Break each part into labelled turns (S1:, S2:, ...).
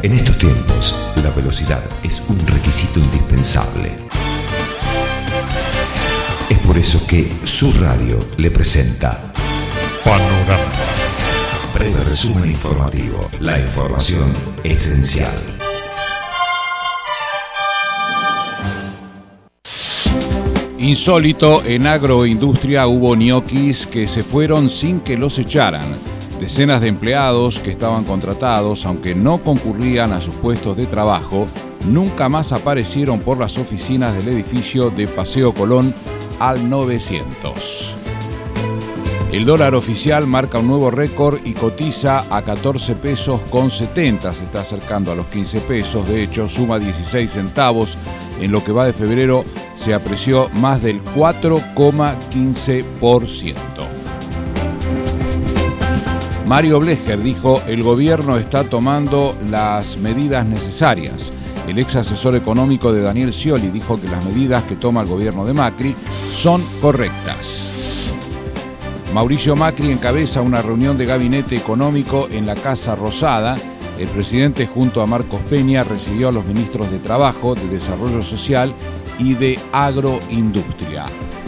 S1: En estos tiempos, la velocidad es un requisito indispensable. Es por eso que su radio le presenta
S2: Panorama.
S1: Breve resumen informativo. La información esencial.
S3: Insólito, en agroindustria hubo ñoquis que se fueron sin que los echaran. Decenas de empleados que estaban contratados, aunque no concurrían a sus puestos de trabajo, nunca más aparecieron por las oficinas del edificio de Paseo Colón al 900. El dólar oficial marca un nuevo récord y cotiza a 14 pesos con 70. Se está acercando a los 15 pesos. De hecho, suma 16 centavos. En lo que va de febrero se apreció más del 4,15%. Mario Blecher dijo: el gobierno está tomando las medidas necesarias. El ex asesor económico de Daniel Scioli dijo que las medidas que toma el gobierno de Macri son correctas. Mauricio Macri encabeza una reunión de gabinete económico en la Casa Rosada. El presidente, junto a Marcos Peña, recibió a los ministros de Trabajo, de Desarrollo Social y de Agroindustria.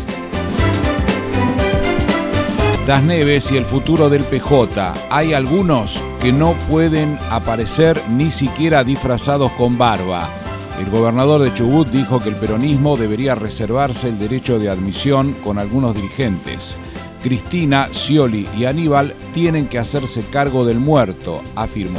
S3: Das Neves y el futuro del PJ. Hay algunos que no pueden aparecer ni siquiera disfrazados con barba. El gobernador de Chubut dijo que el peronismo debería reservarse el derecho de admisión con algunos dirigentes. Cristina, Scioli y Aníbal tienen que hacerse cargo del muerto, afirmó.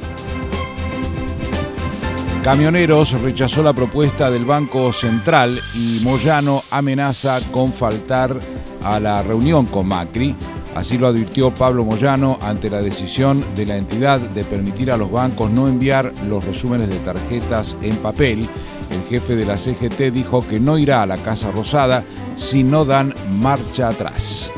S3: Camioneros rechazó la propuesta del Banco Central y Moyano amenaza con faltar a la reunión con Macri. Así lo advirtió Pablo Moyano ante la decisión de la entidad de permitir a los bancos no enviar los resúmenes de tarjetas en papel. El jefe de la CGT dijo que no irá a la Casa Rosada si no dan marcha atrás.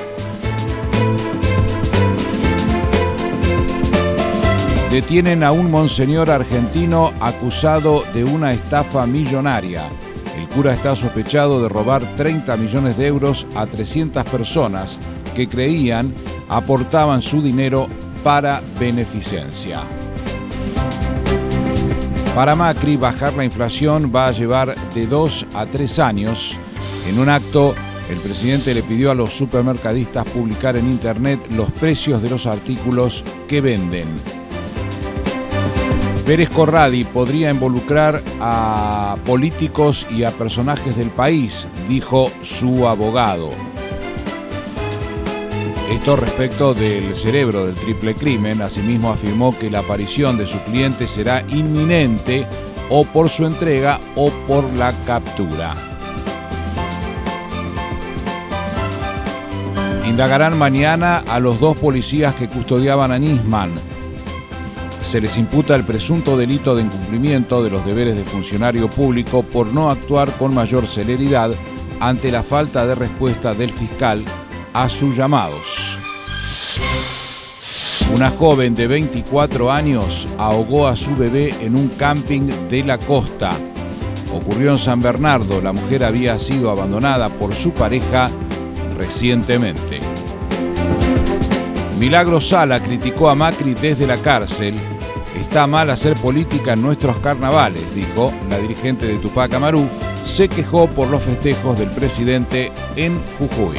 S3: Detienen a un monseñor argentino acusado de una estafa millonaria. El cura está sospechado de robar 30 millones de euros a 300 personas que creían aportaban su dinero para beneficencia. Para Macri, bajar la inflación va a llevar de 2 a 3 años. En un acto, el presidente le pidió a los supermercadistas publicar en internet los precios de los artículos que venden. Pérez Corradi podría involucrar a políticos y a personajes del país, dijo su abogado. Esto respecto del cerebro del triple crimen. Asimismo afirmó que la aparición de su cliente será inminente o por su entrega o por la captura. Indagarán mañana a los 2 policías que custodiaban a Nisman. Se les imputa el presunto delito de incumplimiento de los deberes de funcionario público por no actuar con mayor celeridad ante la falta de respuesta del fiscal a sus llamados. Una joven de 24 años ahogó a su bebé en un camping de la costa. Ocurrió en San Bernardo. La mujer había sido abandonada por su pareja recientemente. Milagros Sala criticó a Macri desde la cárcel. Está mal hacer política en nuestros carnavales, dijo. La dirigente de Tupac Amaru se quejó por los festejos del presidente en Jujuy.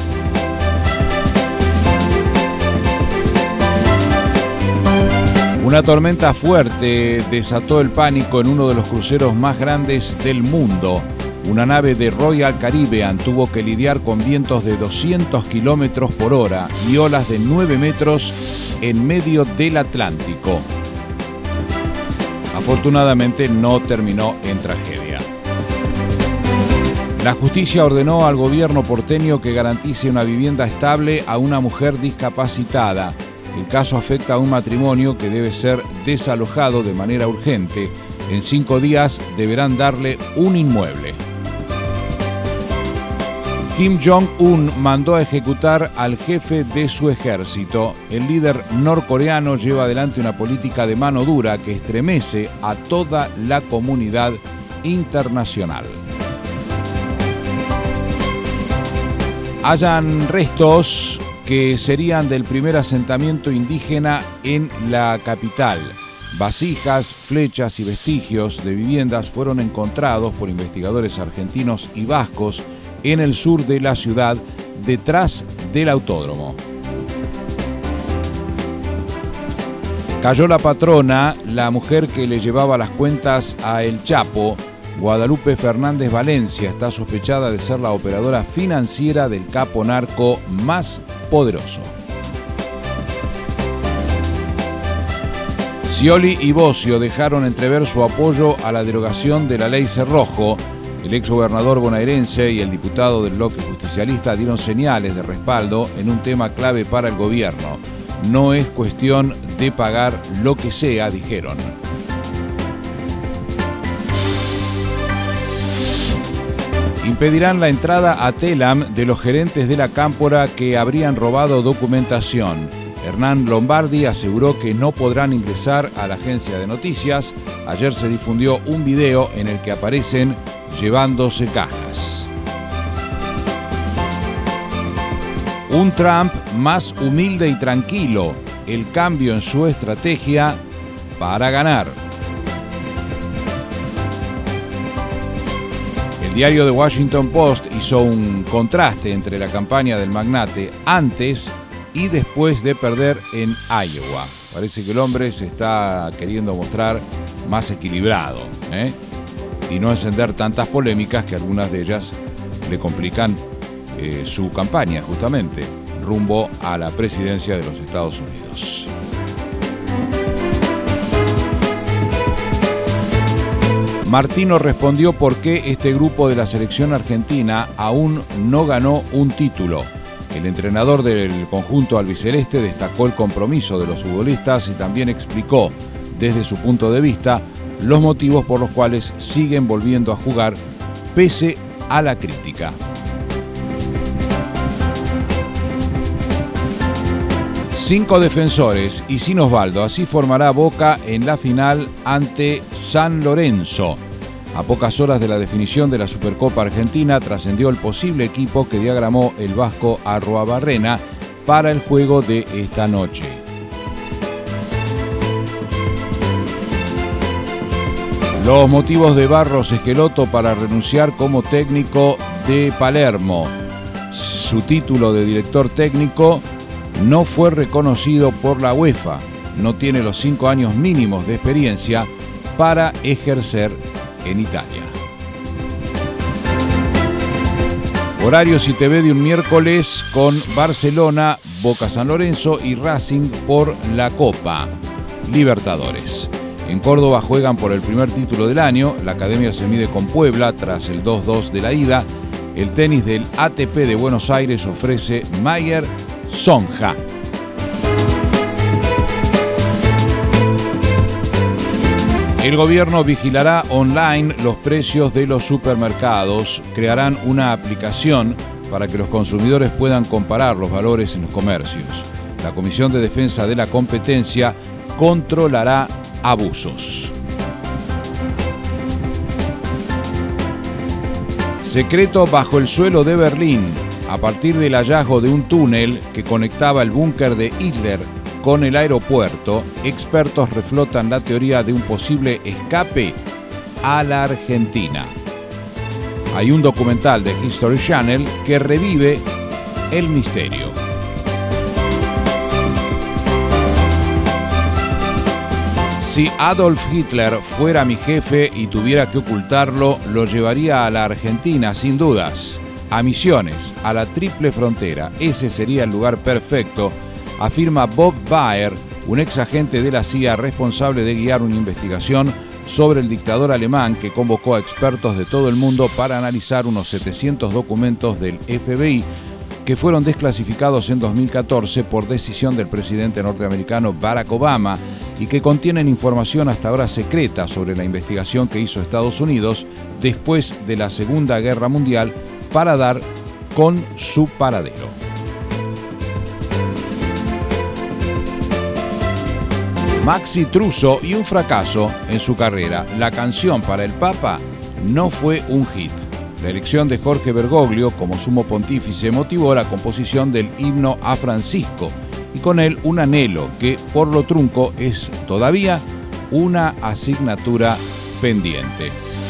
S3: Una tormenta fuerte desató el pánico en uno de los cruceros más grandes del mundo. Una nave de Royal Caribbean tuvo que lidiar con vientos de 200 kilómetros por hora y olas de 9 metros en medio del Atlántico. Afortunadamente no terminó en tragedia. La justicia ordenó al gobierno porteño que garantice una vivienda estable a una mujer discapacitada. El caso afecta a un matrimonio que debe ser desalojado de manera urgente. En 5 días deberán darle un inmueble. Kim Jong-un mandó a ejecutar al jefe de su ejército. El líder norcoreano lleva adelante una política de mano dura que estremece a toda la comunidad internacional. Hallan restos que serían del primer asentamiento indígena en la capital. Vasijas, flechas y vestigios de viviendas fueron encontrados por investigadores argentinos y vascos en el sur de la ciudad, detrás del autódromo. Cayó la patrona, la mujer que le llevaba las cuentas a El Chapo. Guadalupe Fernández Valencia está sospechada de ser la operadora financiera del capo narco más poderoso. Scioli y Bossio dejaron entrever su apoyo a la derogación de la ley Cerrojo. El exgobernador bonaerense y el diputado del bloque justicialista dieron señales de respaldo en un tema clave para el gobierno. No es cuestión de pagar lo que sea, dijeron. Impedirán la entrada a Telam de los gerentes de la Cámpora que habrían robado documentación. Hernán Lombardi aseguró que no podrán ingresar a la agencia de noticias. Ayer se difundió un video en el que aparecen llevándose cajas. Un Trump más humilde y tranquilo. El cambio en su estrategia para ganar. El diario The Washington Post hizo un contraste entre la campaña del magnate antes y después de perder en Iowa. Parece que el hombre se está queriendo mostrar más equilibrado, y no encender tantas polémicas que algunas de ellas le complican su campaña justamente rumbo a la presidencia de los Estados Unidos. Martino respondió por qué este grupo de la selección argentina aún no ganó un título. El entrenador del conjunto albiceleste destacó el compromiso de los futbolistas y también explicó, desde su punto de vista, los motivos por los cuales siguen volviendo a jugar pese a la crítica. Cinco defensores y sin Osvaldo, así formará Boca en la final ante San Lorenzo. A pocas horas de la definición de la Supercopa Argentina, trascendió el posible equipo que diagramó el vasco Arruabarrena para el juego de esta noche. Los motivos de Barros Esqueloto para renunciar como técnico de Palermo. Su título de director técnico no fue reconocido por la UEFA. No tiene los 5 años mínimos de experiencia para ejercer en Italia. Horarios y TV de un miércoles con Barcelona, Boca San Lorenzo y Racing por la Copa Libertadores. En Córdoba juegan por el primer título del año. La Academia se mide con Puebla tras el 2-2 de la ida. El tenis del ATP de Buenos Aires ofrece Mayer Sonja. El gobierno vigilará online los precios de los supermercados. Crearán una aplicación para que los consumidores puedan comparar los valores en los comercios. La Comisión de Defensa de la Competencia controlará abusos. Secreto bajo el suelo de Berlín. A partir del hallazgo de un túnel que conectaba el búnker de Hitler con el aeropuerto, expertos reflotan la teoría de un posible escape a la Argentina. Hay un documental de History Channel que revive el misterio. Si Adolf Hitler fuera mi jefe y tuviera que ocultarlo, lo llevaría a la Argentina, sin dudas. A Misiones, a la triple frontera. Ese sería el lugar perfecto, afirma Bob Baer, un ex agente de la CIA responsable de guiar una investigación sobre el dictador alemán que convocó a expertos de todo el mundo para analizar unos 700 documentos del FBI que fueron desclasificados en 2014 por decisión del presidente norteamericano Barack Obama y que contienen información hasta ahora secreta sobre la investigación que hizo Estados Unidos después de la Segunda Guerra Mundial para dar con su paradero. Maxi Truso y un fracaso en su carrera. La canción para el Papa no fue un hit. La elección de Jorge Bergoglio como sumo pontífice motivó la composición del himno a Francisco y con él un anhelo que, por lo trunco, es todavía una asignatura pendiente.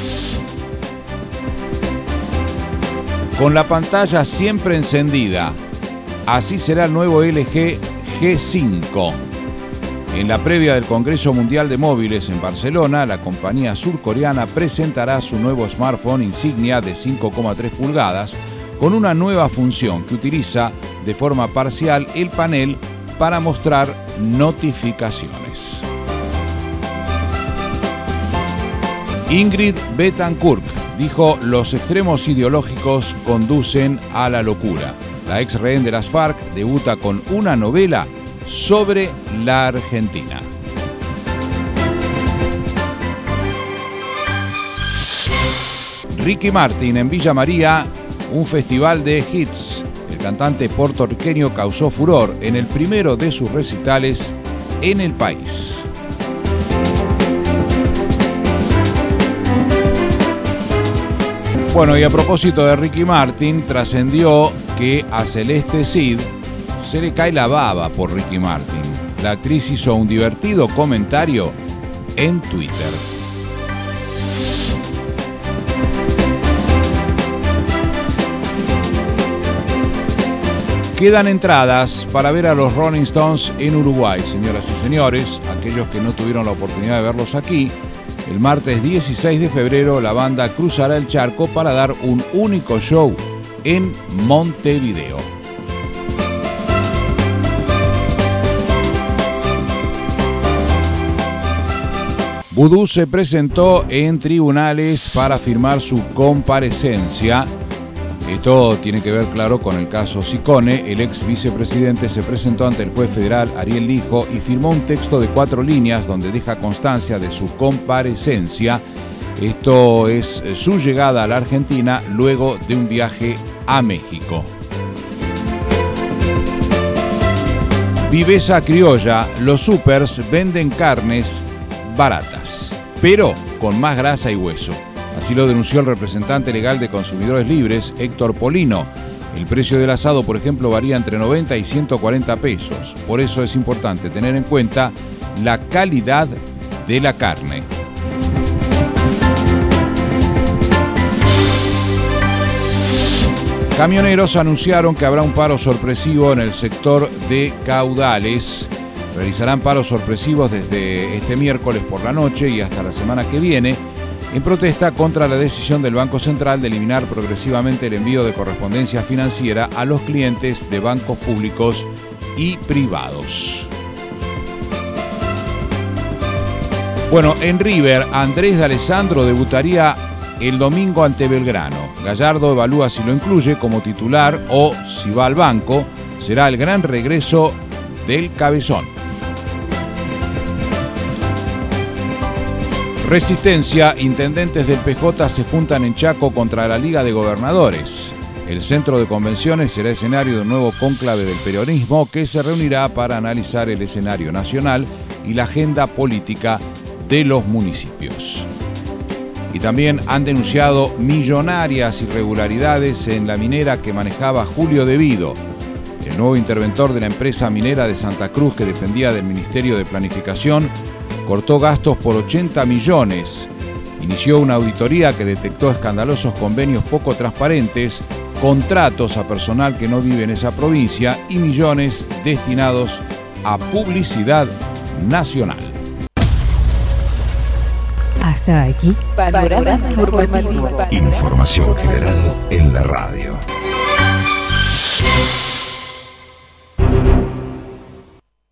S3: Con la pantalla siempre encendida, así será el nuevo LG G5. En la previa del Congreso Mundial de Móviles en Barcelona, la compañía surcoreana presentará su nuevo smartphone insignia de 5,3 pulgadas con una nueva función que utiliza de forma parcial el panel para mostrar notificaciones. Ingrid Betancourt dijo: los extremos ideológicos conducen a la locura. La ex rehén de las FARC debuta con una novela sobre la Argentina. Ricky Martin en Villa María, un festival de hits. El cantante puertorriqueño causó furor en el primero de sus recitales en el país. Bueno, y a propósito de Ricky Martin, trascendió que a Celeste Cid se le cae la baba por Ricky Martin. La actriz hizo un divertido comentario en Twitter. Quedan entradas para ver a los Rolling Stones en Uruguay, señoras y señores. Aquellos que no tuvieron la oportunidad de verlos aquí, el martes 16 de febrero la banda cruzará el charco para dar un único show en Montevideo. Vudú se presentó en tribunales para firmar su comparecencia. Esto tiene que ver, claro, con el caso Ciccone. El ex vicepresidente se presentó ante el juez federal Ariel Lijo y firmó un texto de 4 líneas donde deja constancia de su comparecencia. Esto es su llegada a la Argentina luego de un viaje a México. Viveza criolla, los supers venden carnes baratas, pero con más grasa y hueso. Así lo denunció el representante legal de Consumidores Libres, Héctor Polino. El precio del asado, por ejemplo, varía entre 90 y 140 pesos. Por eso es importante tener en cuenta la calidad de la carne. Camioneros anunciaron que habrá un paro sorpresivo en el sector de caudales. Realizarán paros sorpresivos desde este miércoles por la noche y hasta la semana que viene, en protesta contra la decisión del Banco Central de eliminar progresivamente el envío de correspondencia financiera a los clientes de bancos públicos y privados. Bueno, en River, Andrés D'Alessandro debutaría el domingo ante Belgrano. Gallardo evalúa si lo incluye como titular o, si va al banco, será el gran regreso del Cabezón. Resistencia, intendentes del PJ se juntan en Chaco contra la Liga de Gobernadores. El centro de convenciones será escenario de un nuevo cónclave del peronismo que se reunirá para analizar el escenario nacional y la agenda política de los municipios. Y también han denunciado millonarias irregularidades en la minera que manejaba Julio De Vido. El nuevo interventor de la empresa minera de Santa Cruz, que dependía del Ministerio de Planificación, cortó gastos por 80 millones. Inició una auditoría que detectó escandalosos convenios poco transparentes, contratos a personal que no vive en esa provincia y millones destinados a publicidad nacional.
S2: Hasta aquí, Panorama Informativo.
S1: Información general en la radio.